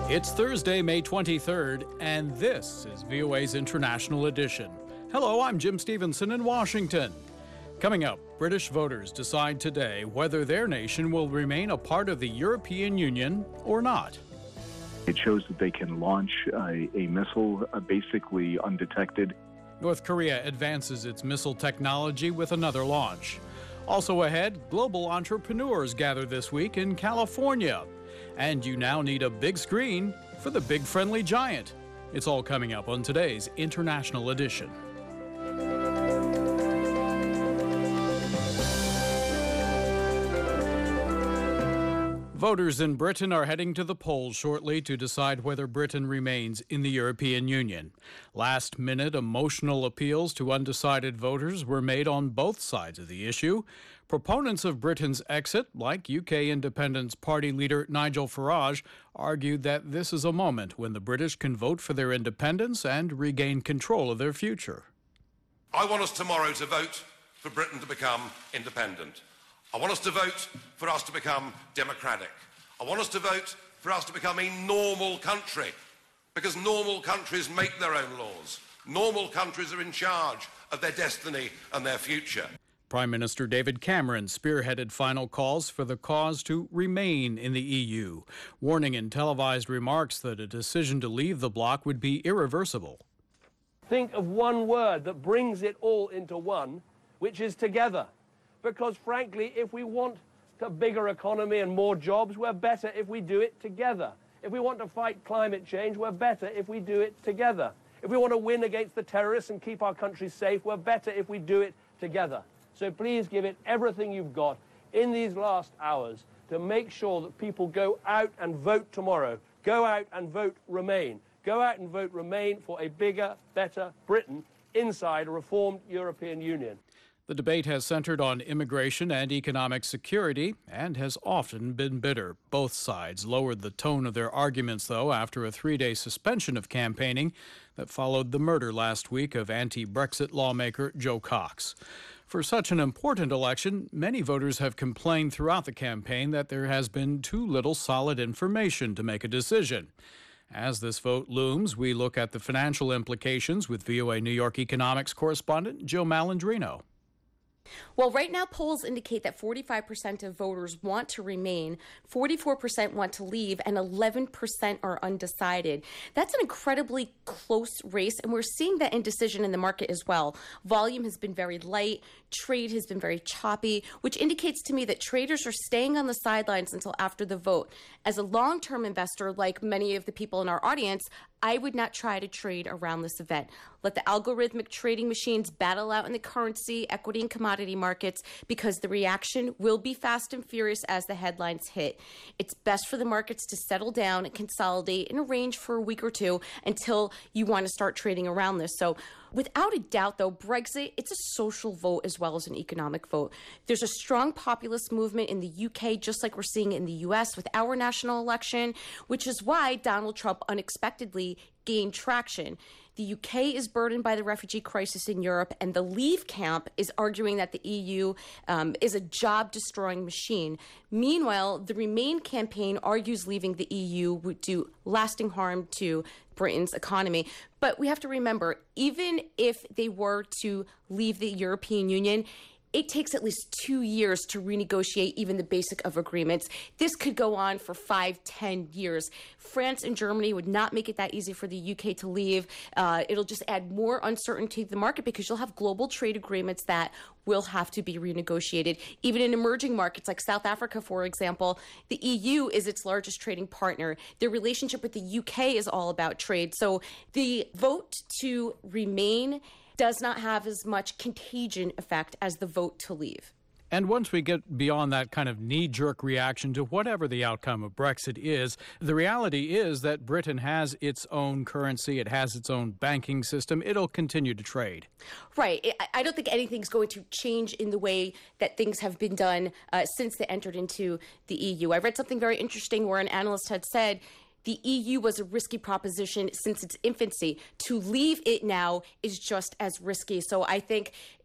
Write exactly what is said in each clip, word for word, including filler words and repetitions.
It's Thursday, May twenty-third, and this is V O A's International Edition. Hello, I'm Jim Stevenson in Washington. Coming up, British voters decide today whether their nation will remain a part of the European Union or not. It shows that they can launch a, a missile uh, basically undetected. North Korea advances its missile technology with another launch. Also ahead, global entrepreneurs gather this week in California. And you now need a big screen for the big friendly giant. It's all coming up on today's International Edition. Voters in Britain are heading to the polls shortly to decide whether Britain remains in the European Union. Last-minute emotional appeals to undecided voters were made on both sides of the issue. Proponents of Britain's exit, like U K Independence Party leader Nigel Farage, argued that this is a moment when the British can vote for their independence and regain control of their future. I want us tomorrow to vote for Britain to become independent. I want us to vote for us to become democratic. I want us to vote for us to become a normal country, because normal countries make their own laws. Normal countries are in charge of their destiny and their future. Prime Minister David Cameron spearheaded final calls for the cause to remain in the E U, warning in televised remarks that a decision to leave the bloc would be irreversible. Think of one word that brings it all into one, which is together. Because frankly, if we want a bigger economy and more jobs, we're better if we do it together. If we want to fight climate change, we're better if we do it together. If we want to win against the terrorists and keep our country safe, we're better if we do it together. So please give it everything you've got in these last hours to make sure that people go out and vote tomorrow. Go out and vote Remain. Go out and vote Remain for a bigger, better Britain inside a reformed European Union. The debate has centered on immigration and economic security and has often been bitter. Both sides lowered the tone of their arguments, though, after a three-day suspension of campaigning that followed the murder last week of anti-Brexit lawmaker Joe Cox. For such an important election, many voters have complained throughout the campaign that there has been too little solid information to make a decision. As this vote looms, we look at the financial implications with V O A New York economics correspondent Jill Malandrino. Well, right now, polls indicate that forty-five percent of voters want to remain, forty-four percent want to leave, and eleven percent are undecided. That's an incredibly close race, and we're seeing that indecision in the market as well. Volume has been very light, trade has been very choppy, which indicates to me that traders are staying on the sidelines until after the vote. As a long-term investor, like many of the people in our audience, I would not try to trade around this event. Let the algorithmic trading machines battle out in the currency, equity, and commodity markets, because the reaction will be fast and furious as the headlines hit. It's best for the markets to settle down and consolidate in a range for a week or two until you want to start trading around this. So without a doubt, though, Brexit, it's a social vote as well as an economic vote. There's a strong populist movement in the U K, just like we're seeing in the U S with our national election, which is why Donald Trump unexpectedly gained traction. The U K is burdened by the refugee crisis in Europe, and the Leave camp is arguing that the E U um, is a job-destroying machine. Meanwhile, the Remain campaign argues leaving the E U would do lasting harm to Britain's economy. But we have to remember, even if they were to leave the European Union, it takes at least two years to renegotiate even the basic of agreements. This could go on for five, ten years. France and Germany would not make it that easy for the U K to leave. Uh, it'll just add more uncertainty to the market because you'll have global trade agreements that will have to be renegotiated. Even in emerging markets like South Africa, for example, the E U is its largest trading partner. Their relationship with the U K is all about trade. So the vote to remain does not have as much contagion effect as the vote to leave. And once we get beyond that kind of knee-jerk reaction to whatever the outcome of Brexit is, the reality is that Britain has its own currency, it has its own banking system, it'll continue to trade. Right. I don't think anything's going to change in the way that things have been done uh, since they entered into the E U. I read something very interesting where an analyst had said, the E U was a risky proposition since its infancy. To leave it now is just as risky. So I think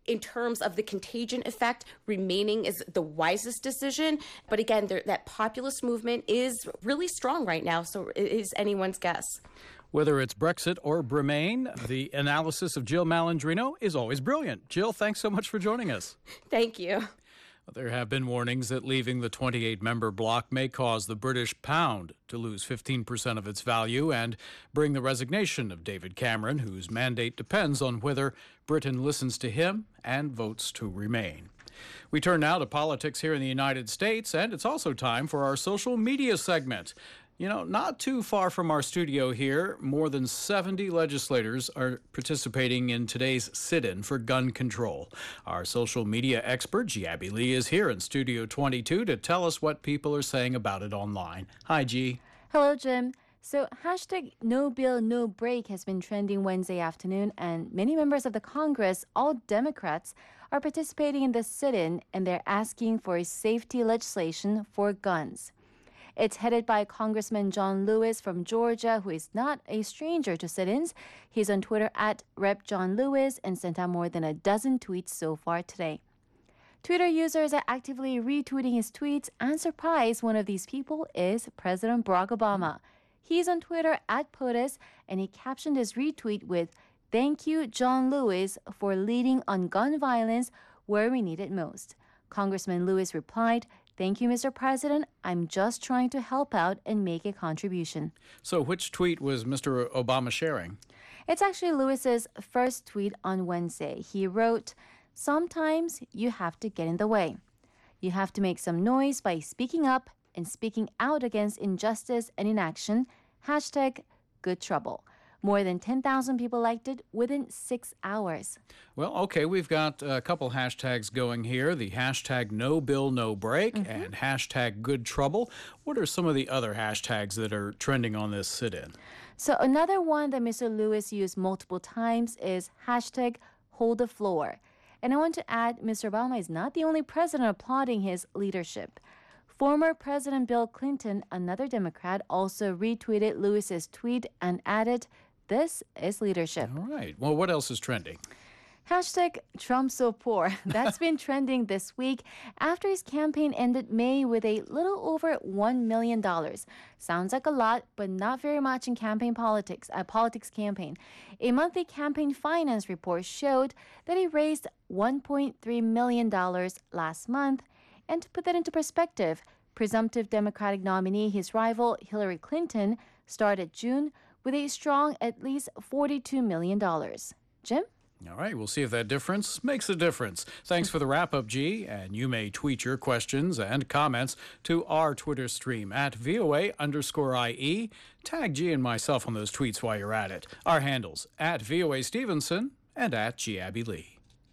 in terms of the contagion effect, remaining is the wisest decision. But again, there, that populist movement is really strong right now, so it is anyone's guess. Whether it's Brexit or Remain, the analysis of Jill Malandrino is always brilliant. Jill, thanks so much for joining us. Thank you. There have been warnings that leaving the twenty-eight member bloc may cause the British pound to lose fifteen percent of its value and bring the resignation of David Cameron, whose mandate depends on whether Britain listens to him and votes to remain. We turn now to politics here in the United States, and it's also time for our social media segment. You know, not too far from our studio here, more than seventy legislators are participating in today's sit-in for gun control. Our social media expert, G. Abby Lee, is here in Studio twenty-two to tell us what people are saying about it online. Hi, G. Hello, Jim. So, hashtag no bill, no break has been trending Wednesday afternoon, and many members of the Congress, all Democrats, are participating in the sit-in, and they're asking for safety legislation for guns. It's headed by Congressman John Lewis from Georgia, who is not a stranger to sit-ins. He's on Twitter at Representative John Lewis and sent out more than a dozen tweets so far today. Twitter users are actively retweeting his tweets, and surprise, one of these people is President Barack Obama. He's on Twitter at POTUS, and he captioned his retweet with, "Thank you, John Lewis, for leading on gun violence where we need it most." Congressman Lewis replied, "Thank you, Mister President. I'm just trying to help out and make a contribution." So which tweet was Mister Obama sharing? It's actually Lewis's first tweet on Wednesday. He wrote, "Sometimes you have to get in the way. You have to make some noise by speaking up and speaking out against injustice and inaction. Hashtag good trouble." More than ten thousand people liked it within six hours. Well, okay, we've got a couple hashtags going here. The hashtag no bill, no break mm-hmm. and hashtag good trouble. What are some of the other hashtags that are trending on this sit-in? So another one that Mister Lewis used multiple times is hashtag hold the floor. And I want to add, Mister Obama is not the only president applauding his leadership. Former President Bill Clinton, another Democrat, also retweeted Lewis's tweet and added, "This is leadership." All right. Well, what else is trending? Hashtag Trump so poor. That's been trending this week after his campaign ended May with a little over one million dollars. Sounds like a lot, but not very much in campaign politics, a politics campaign. A monthly campaign finance report showed that he raised one point three million dollars last month. And to put that into perspective, presumptive Democratic nominee, his rival Hillary Clinton, started June with a strong at least forty-two million dollars. Jim? All right, we'll see if that difference makes a difference. Thanks for the wrap-up, G. And you may tweet your questions and comments to our Twitter stream at VOA underscore IE. Tag G and myself on those tweets while you're at it. Our handles at VOA Stevenson and at G. Abby Lee.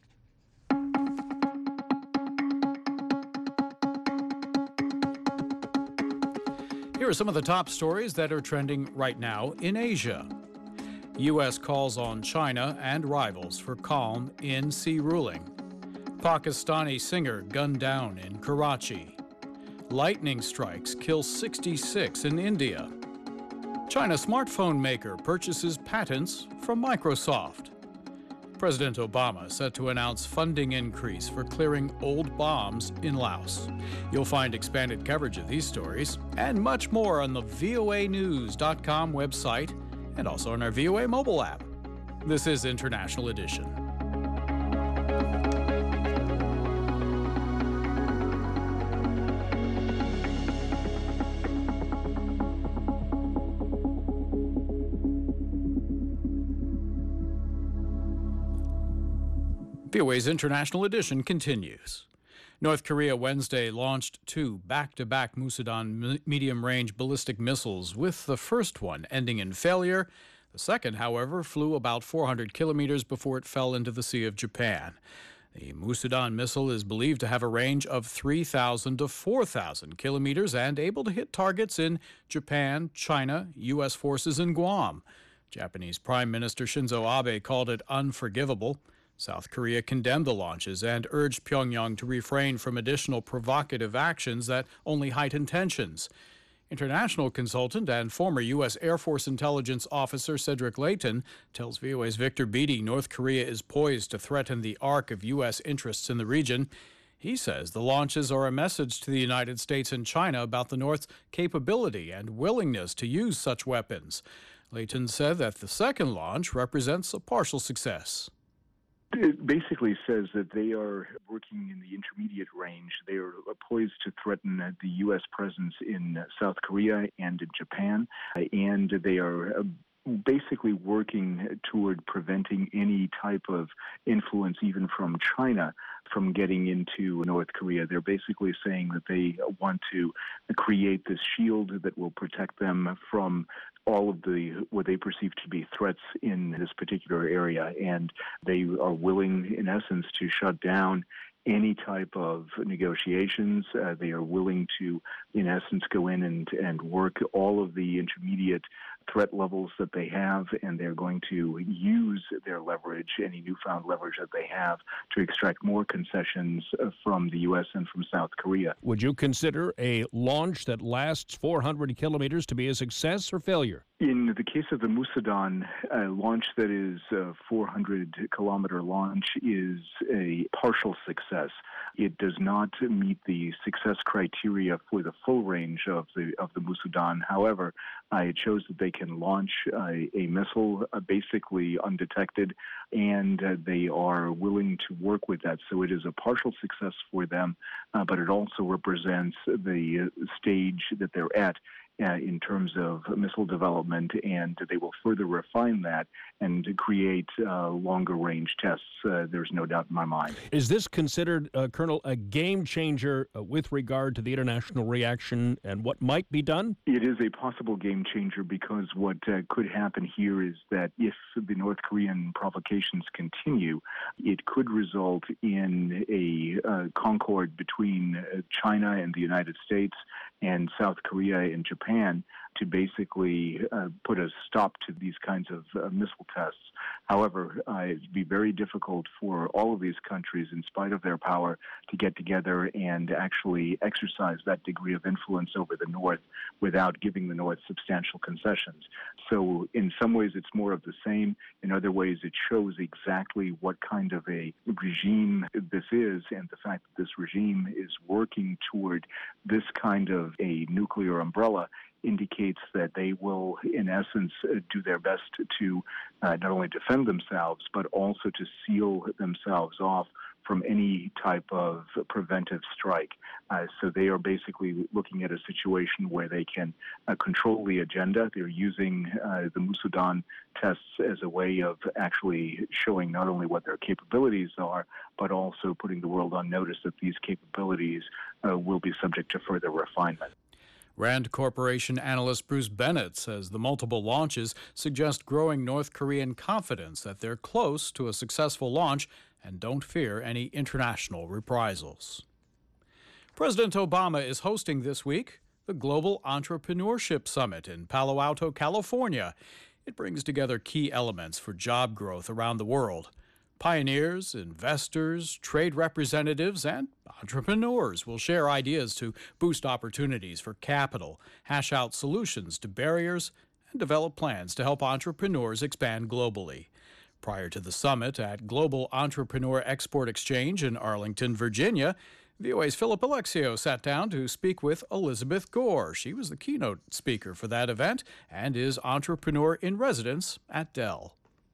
Here are some of the top stories that are trending right now in Asia. U S calls on China and rivals for calm in sea ruling. Pakistani singer gunned down in Karachi. Lightning strikes kill sixty-six in India. China smartphone maker purchases patents from Microsoft. President Obama set to announce funding increase for clearing old bombs in Laos. You'll find expanded coverage of these stories and much more on the V O A news dot com website and also on our V O A mobile app. This is International Edition. V O A's International Edition continues. North Korea Wednesday launched two back-to-back Musudan medium-range ballistic missiles, with the first one ending in failure. The second, however, flew about four hundred kilometers before it fell into the Sea of Japan. The Musudan missile is believed to have a range of three thousand to four thousand kilometers and able to hit targets in Japan, China, U S forces, and Guam. Japanese Prime Minister Shinzo Abe called it unforgivable. South Korea condemned the launches and urged Pyongyang to refrain from additional provocative actions that only heighten tensions. International consultant and former U S. Air Force intelligence officer Cedric Leighton tells V O A's Victor Beattie North Korea is poised to threaten the arc of U S interests in the region. He says the launches are a message to the United States and China about the North's capability and willingness to use such weapons. Leighton said that the second launch represents a partial success. It basically says that they are working in the intermediate range. They are poised to threaten the U S presence in South Korea and in Japan, and they are basically working toward preventing any type of influence, even from China, from getting into North Korea. They're basically saying that they want to create this shield that will protect them from all of the what they perceive to be threats in this particular area, and they are willing, in essence, to shut down any type of negotiations. Uh, they are willing to, in essence, go in and, and work all of the intermediate threat levels that they have, and they're going to use their leverage, any newfound leverage that they have, to extract more concessions from the U S and from South Korea. Would you consider a launch that lasts four hundred kilometers to be a success or failure? In the case of the Musudan, a launch that is a four hundred kilometer launch is a partial success. It does not meet the success criteria for the full range of the of the Musudan. However, uh, it shows that they can launch uh, a missile uh, basically undetected, and uh, they are willing to work with that. So it is a partial success for them, uh, but it also represents the uh, stage that they're at Uh, in terms of missile development, and they will further refine that and create uh, longer range tests. Uh, there's no doubt in my mind. Is this considered, uh, Colonel, a game changer uh, with regard to the international reaction and what might be done? It is a possible game changer, because what uh, could happen here is that if the North Korean provocations continue, it could result in a uh, concord between uh, China and the United States and South Korea and Japan to basically uh, put a stop to these kinds of uh, missile tests. However, uh, it'd be very difficult for all of these countries, in spite of their power, to get together and actually exercise that degree of influence over the North without giving the North substantial concessions. So in some ways, it's more of the same. In other ways, it shows exactly what kind of a regime this is, and the fact that this regime is working toward this kind of a nuclear umbrella indicates that they will, in essence, uh, do their best to uh, not only defend themselves, but also to seal themselves off from any type of preventive strike. Uh, so they are basically looking at a situation where they can uh, control the agenda. They're using uh, the Musudan tests as a way of actually showing not only what their capabilities are, but also putting the world on notice that these capabilities uh, will be subject to further refinement. Rand Corporation analyst Bruce Bennett says the multiple launches suggest growing North Korean confidence that they're close to a successful launch and don't fear any international reprisals. President Obama is hosting this week the Global Entrepreneurship Summit in Palo Alto, California. It brings together key elements for job growth around the world. Pioneers, investors, trade representatives, and entrepreneurs will share ideas to boost opportunities for capital, hash out solutions to barriers, and develop plans to help entrepreneurs expand globally. Prior to the summit at Global Entrepreneur Export Exchange in Arlington, Virginia, V O A's Philip Alexio sat down to speak with Elizabeth Gore. She was the keynote speaker for that event and is entrepreneur in residence at Dell.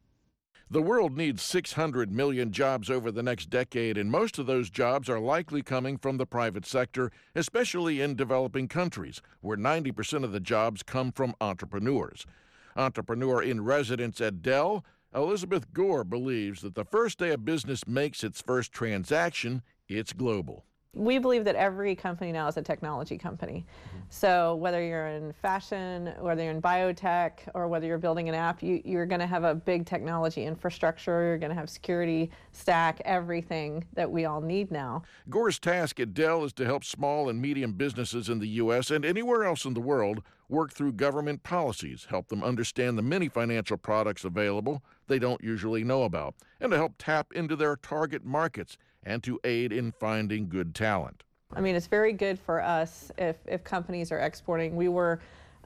The world needs six hundred million jobs over the next decade, and most of those jobs are likely coming from the private sector, especially in developing countries, where ninety percent of the jobs come from entrepreneurs. Entrepreneur in residence at Dell, Elizabeth Gore believes that the first day a business makes its first transaction, it's global. We believe that every company now is a technology company. So whether you're in fashion, whether you're in biotech, or whether you're building an app, you, you're going to have a big technology infrastructure, you're going to have security stack, everything that we all need now. Gore's task at Dell is to help small and medium businesses in the U S and anywhere else in the world work through government policies, help them understand the many financial products available they don't usually know about, and to help tap into their target markets and to aid in finding good talent. I mean, it's very good for us if, if companies are exporting. We were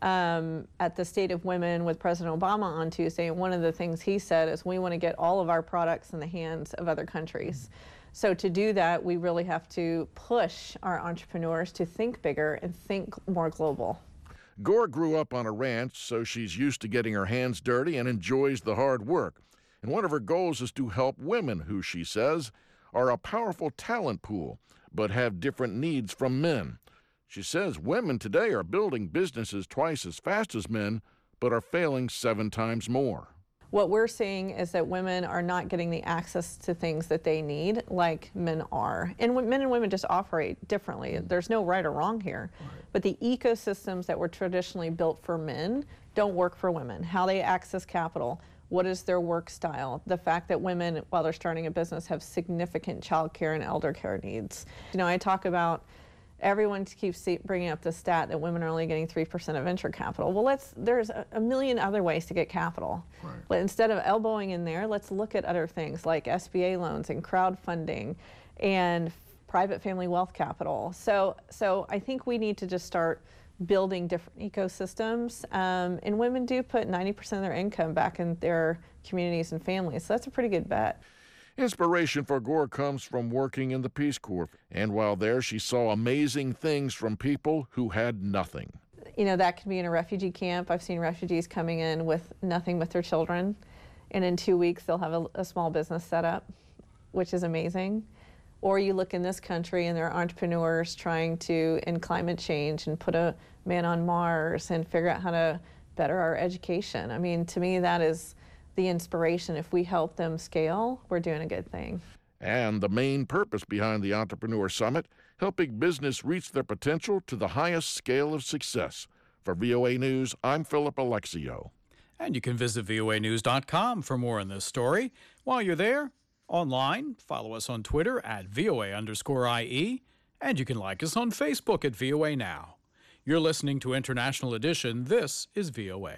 um, at the State of Women with President Obama on Tuesday, and one of the things he said is we want to get all of our products in the hands of other countries. So to do that, we really have to push our entrepreneurs to think bigger and think more global. Gore grew up on a ranch, so she's used to getting her hands dirty and enjoys the hard work. And one of her goals is to help women who, she says, are a powerful talent pool, but have different needs from men. She says women today are building businesses twice as fast as men, but are failing seven times more. What we're seeing is that women are not getting the access to things that they need like men are. And men and women just operate differently. There's no right or wrong here. Right. But the ecosystems that were traditionally built for men don't work for women. How they access capital, what is their work style, the fact that women, while they're starting a business, have significant child care and elder care needs. You know, I talk about everyone keeps bringing up the stat that women are only getting three percent of venture capital. Well, let's, there's a, a million other ways to get capital. Right. But instead of elbowing in there, let's look at other things like S B A loans and crowdfunding and private family wealth capital. So, so I think we need to just start building different ecosystems. Um, and women do put ninety percent of their income back in their communities and families. So that's a pretty good bet. Inspiration for Gore comes from working in the Peace Corps. And while there, she saw amazing things from people who had nothing. You know, that could be in a refugee camp. I've seen refugees coming in with nothing but their children. And in two weeks, they'll have a, a small business set up, which is amazing. Or you look in this country and there are entrepreneurs trying to end climate change and put a man on Mars and figure out how to better our education. I mean, to me, that is the inspiration. If we help them scale, we're doing a good thing. And the main purpose behind the Entrepreneur Summit, helping business reach their potential to the highest scale of success. For V O A News, I'm Philip Alexio. And you can visit V O A news dot com for more on this story. While you're there, online, follow us on Twitter at V O A underscore I E, and you can like us on Facebook at V O A Now. You're listening to International Edition. This is V O A.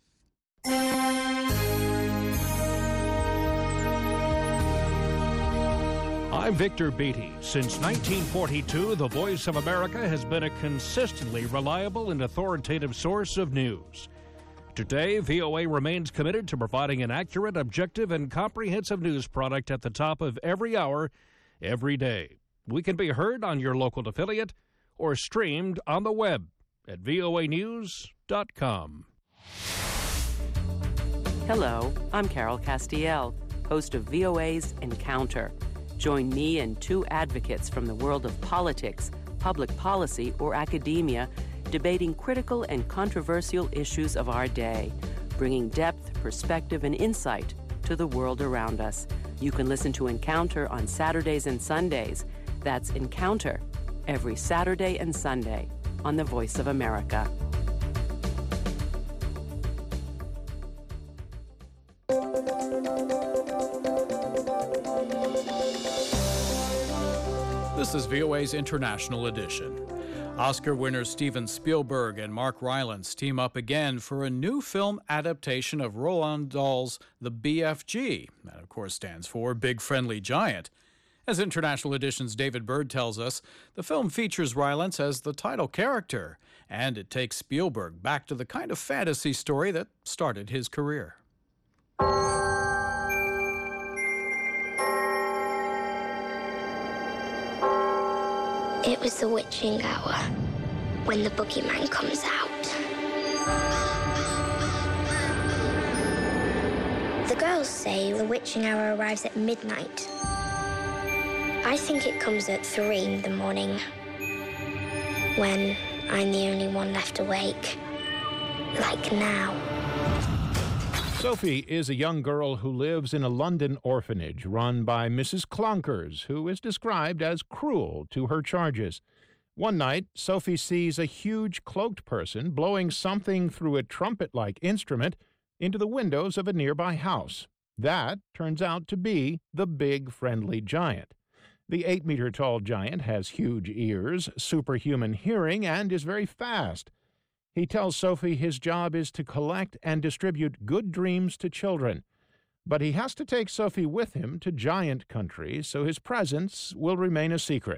I'm Victor Beattie. Since nineteen forty-two, the Voice of America has been a consistently reliable and authoritative source of news. Today, V O A remains committed to providing an accurate, objective, and comprehensive news product at the top of every hour, every day. We can be heard on your local affiliate or streamed on the web at V O A news dot com. Hello, I'm Carol Castiel, host of V O A's Encounter. Join me and two advocates from the world of politics, public policy, or academia, debating critical and controversial issues of our day, bringing depth, perspective, and insight to the world around us. You can listen to Encounter on Saturdays and Sundays. That's Encounter every Saturday and Sunday on the Voice of America. This is V O A's International Edition. Oscar winner Steven Spielberg and Mark Rylance team up again for a new film adaptation of Roald Dahl's The B F G. That, of course, stands for Big Friendly Giant. As International Edition's David Bird tells us, the film features Rylance as the title character, and it takes Spielberg back to the kind of fantasy story that started his career. It was the witching hour, when the boogeyman comes out. The girls say the witching hour arrives at midnight. I think it comes at three in the morning, when I'm the only one left awake, like now. Sophie is a young girl who lives in a London orphanage run by Missus Clonkers, who is described as cruel to her charges. One night, Sophie sees a huge cloaked person blowing something through a trumpet-like instrument into the windows of a nearby house. That turns out to be the Big Friendly Giant. The eight-meter-tall giant has huge ears, superhuman hearing, and is very fast. He tells Sophie his job is to collect and distribute good dreams to children. But he has to take Sophie with him to giant country, so his presence will remain a secret.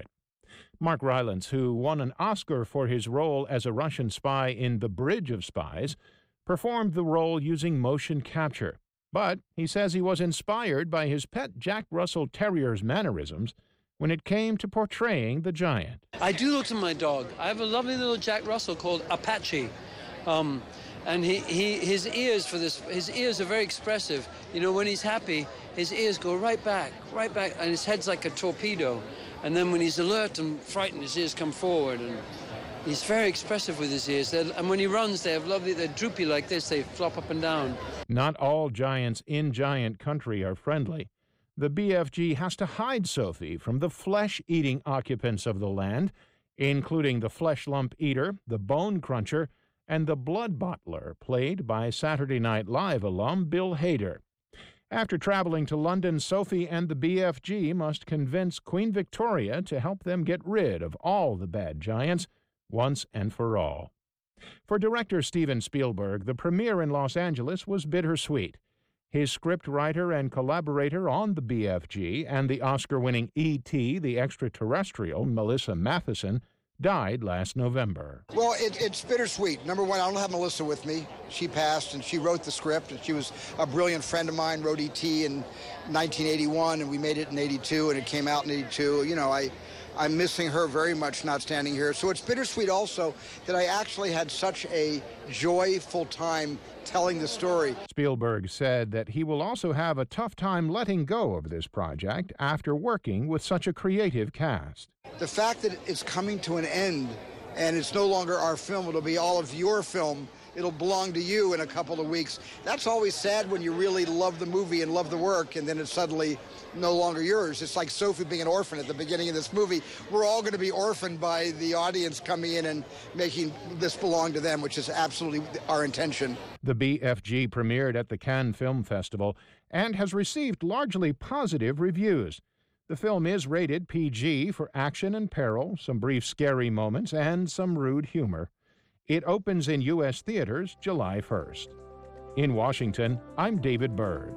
Mark Rylance, who won an Oscar for his role as a Russian spy in The Bridge of Spies, performed the role using motion capture. But he says he was inspired by his pet Jack Russell Terrier's mannerisms when it came to portraying the giant. I do look to my dog. I have a lovely little Jack Russell called Apache. Um, and he, he, his ears for this, his ears are very expressive. You know, when he's happy, his ears go right back, right back, and his head's like a torpedo. And then when he's alert and frightened, his ears come forward, and he's very expressive with his ears. They're, and when he runs, they have lovely, they're droopy like this, they flop up and down. Not all giants in giant country are friendly. The B F G has to hide Sophie from the flesh-eating occupants of the land, including the flesh lump eater, the bone cruncher, and the blood bottler, played by Saturday Night Live alum Bill Hader. After traveling to London, Sophie and the B F G must convince Queen Victoria to help them get rid of all the bad giants once and for all. For director Steven Spielberg, the premiere in Los Angeles was bittersweet. His scriptwriter and collaborator on the B F G and the Oscar-winning E T the Extraterrestrial, Melissa Matheson, died last November. Well, it, it's bittersweet. Number one, I don't have Melissa with me. She passed, and she wrote the script, and she was a brilliant friend of mine, wrote E T in nineteen eighty-one, and we made it in eighty-two, and it came out in eighty-two. You know, I, I'm missing her very much not standing here. So it's bittersweet also that I actually had such a joyful time telling the story. Spielberg said that he will also have a tough time letting go of this project after working with such a creative cast. The fact that it's coming to an end and it's no longer our film, it'll be all of your film, it'll belong to you in a couple of weeks. That's always sad when you really love the movie and love the work and then it's suddenly no longer yours. It's like Sophie being an orphan at the beginning of this movie. We're all going to be orphaned by the audience coming in and making this belong to them, which is absolutely our intention. The B F G premiered at the Cannes Film Festival and has received largely positive reviews. The film is rated P G for action and peril, some brief scary moments, and some rude humor. It opens in U S theaters July first. In Washington, I'm David Byrd.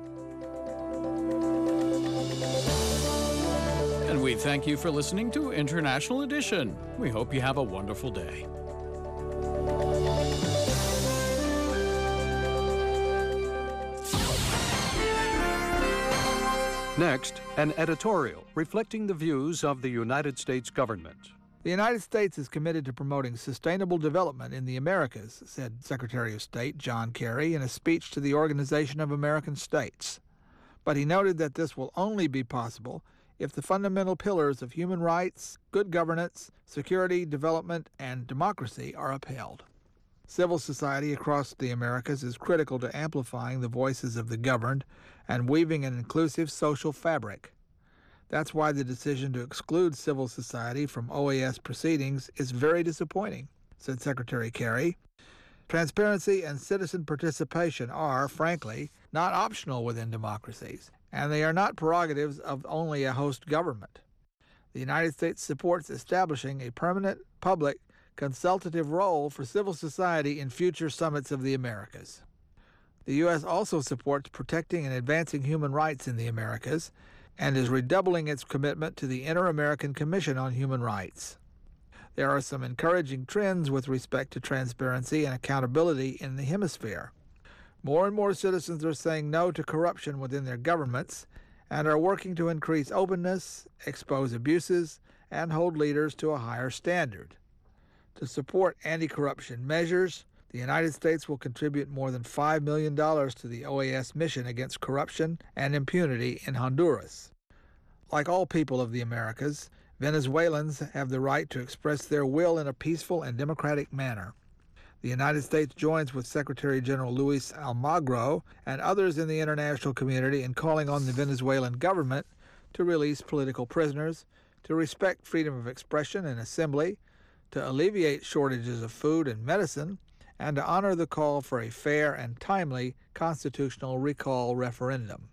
And we thank you for listening to International Edition. We hope you have a wonderful day. Next, an editorial reflecting the views of the United States government. The United States is committed to promoting sustainable development in the Americas, said Secretary of State John Kerry in a speech to the Organization of American States. But he noted that this will only be possible if the fundamental pillars of human rights, good governance, security, development, and democracy are upheld. Civil society across the Americas is critical to amplifying the voices of the governed and weaving an inclusive social fabric. That's why the decision to exclude civil society from O A S proceedings is very disappointing, said Secretary Kerry. Transparency and citizen participation are, frankly, not optional within democracies, and they are not prerogatives of only a host government. The United States supports establishing a permanent, public, consultative role for civil society in future summits of the Americas. The U S also supports protecting and advancing human rights in the Americas and is redoubling its commitment to the Inter-American Commission on Human Rights. There are some encouraging trends with respect to transparency and accountability in the hemisphere. More and more citizens are saying no to corruption within their governments and are working to increase openness, expose abuses, and hold leaders to a higher standard. To support anti-corruption measures, the United States will contribute more than five million dollars to the O A S mission against corruption and impunity in Honduras. Like all people of the Americas, Venezuelans have the right to express their will in a peaceful and democratic manner. The United States joins with Secretary General Luis Almagro and others in the international community in calling on the Venezuelan government to release political prisoners, to respect freedom of expression and assembly, to alleviate shortages of food and medicine, and to honor the call for a fair and timely constitutional recall referendum.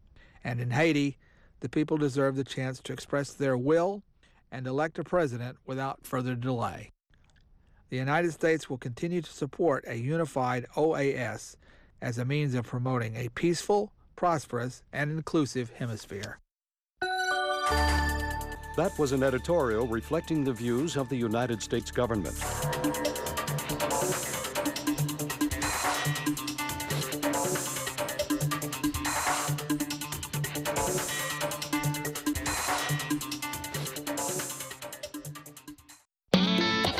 And in Haiti, the people deserve the chance to express their will and elect a president without further delay. The United States will continue to support a unified O A S as a means of promoting a peaceful, prosperous, and inclusive hemisphere. That was an editorial reflecting the views of the United States government.